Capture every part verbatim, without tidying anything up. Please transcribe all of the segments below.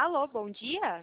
Alô, bom dia?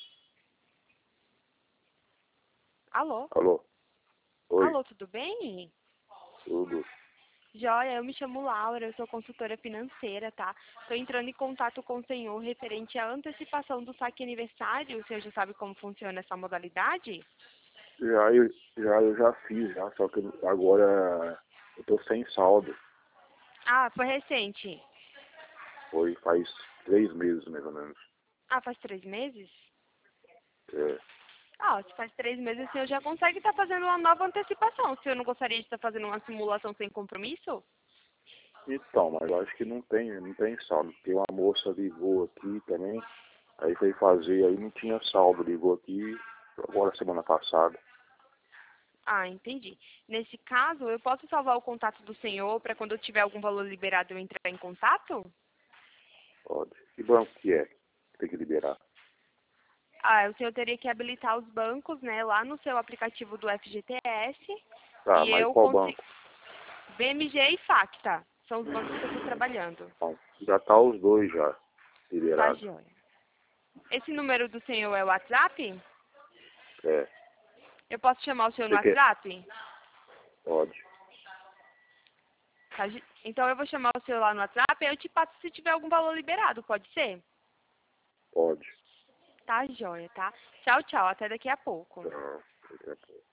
Alô? Alô? Oi, Alô, tudo bem? tudo. Joia, eu me chamo Laura, eu sou consultora financeira, tá? Estou entrando em contato com o senhor referente à antecipação do saque aniversário. O senhor já sabe como funciona essa modalidade? Já eu, já eu já fiz, já, só que agora eu tô sem saldo. Ah, foi recente. Foi faz três meses, mais ou menos. Ah, faz três meses? É. Ah, se faz três meses, o senhor já consegue estar fazendo uma nova antecipação. O senhor não gostaria de estar fazendo uma simulação sem compromisso? Então, mas eu acho que não tem, não tem saldo, porque uma moça ligou aqui também, aí foi fazer, aí não tinha saldo, ligou aqui agora semana passada. Ah, entendi. Nesse caso, eu posso salvar o contato do senhor para quando eu tiver algum valor liberado eu entrar em contato? Pode. Que banco que é? Que tem que liberar. Ah, o senhor teria que habilitar os bancos, né, lá no seu aplicativo do F G T S. Tá, E mas eu qual consigo. banco? B M G e Facta são os bancos que eu estou trabalhando. Bom, já tá os dois já Tá, liberados. joia. Esse número do senhor é o WhatsApp? É. Eu posso chamar o senhor no Você quer? WhatsApp? Pode. Tá, gi- então eu vou chamar o senhor lá no WhatsApp e eu te passo se tiver algum valor liberado, pode ser? Pode. Tá, joia, tá? Tchau, tchau. Até daqui a pouco. Não, daqui a pouco.